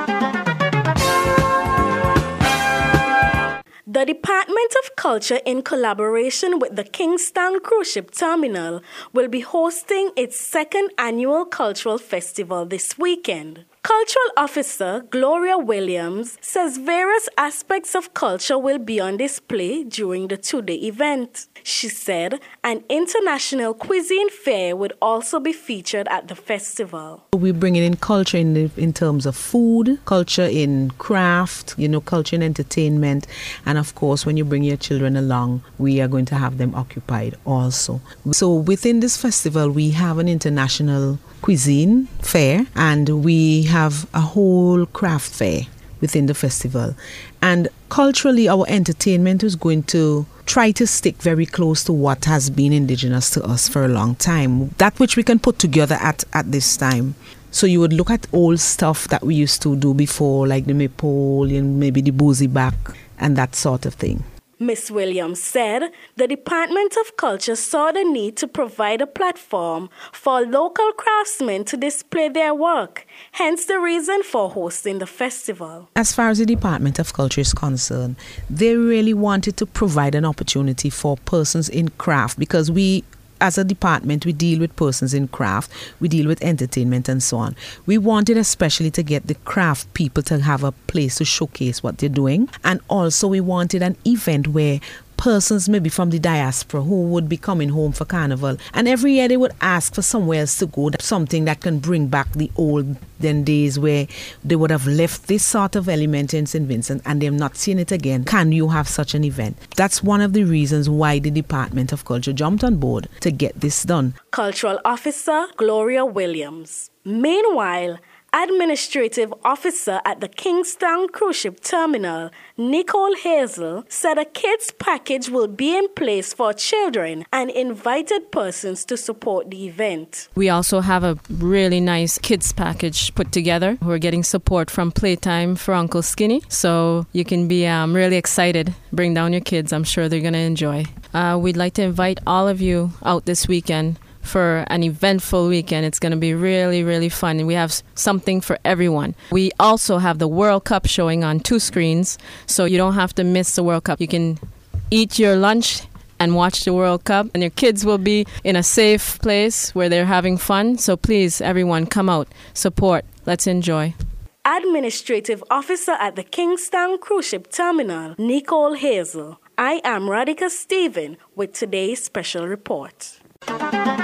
The Department of Culture, in collaboration with the Kingstown Cruise Ship Terminal, will be hosting its second annual cultural festival this weekend. Cultural Officer Gloria Williams says various aspects of culture will be on display during the two-day event. She said an international cuisine fair would also be featured at the festival. We're bringing in culture in terms of food, culture in craft, culture in entertainment, and of course when you bring your children along, we are going to have them occupied also. So within this festival, we have an international cuisine fair and we have a whole craft fair within the festival. And culturally, our entertainment is going to try to stick very close to what has been indigenous to us for a long time. That which we can put together at this time. So you would look at old stuff that we used to do before, like the maypole and maybe the boozy back and that sort of thing. Ms. Williams said the Department of Culture saw the need to provide a platform for local craftsmen to display their work, hence the reason for hosting the festival. As far as the Department of Culture is concerned, they really wanted to provide an opportunity for persons in craft, because we, as a department, we deal with persons in craft, we deal with entertainment and so on. We wanted especially to get the craft people to have a place to showcase what they're doing. And also we wanted an event where persons maybe from the diaspora who would be coming home for Carnival, and every year they would ask for somewhere else to go, something that can bring back the olden days where they would have left this sort of element in St. Vincent and they've not seen it again. Can you have such an event? That's one of the reasons why the Department of Culture jumped on board to get this done. Cultural Officer Gloria Williams. Meanwhile, Administrative Officer at the Kingstown Cruise Ship Terminal, Nicole Hazel, said a kids package will be in place for children and invited persons to support the event. We also have a really nice kids package put together. We're getting support from Playtime for Uncle Skinny, so you can be really excited. Bring down your kids. I'm sure they're going to enjoy. We'd like to invite all of you out this weekend for an eventful weekend. It's going to be really, really fun. And we have something for everyone. We also have the World Cup showing on 2 screens, so you don't have to miss the World Cup. You can eat your lunch and watch the World Cup, and your kids will be in a safe place where they're having fun. So please, everyone, come out, support. Let's enjoy. Administrative Officer at the Kingstown Cruise Ship Terminal, Nicole Hazel. I am Radhika Stephen with today's special report.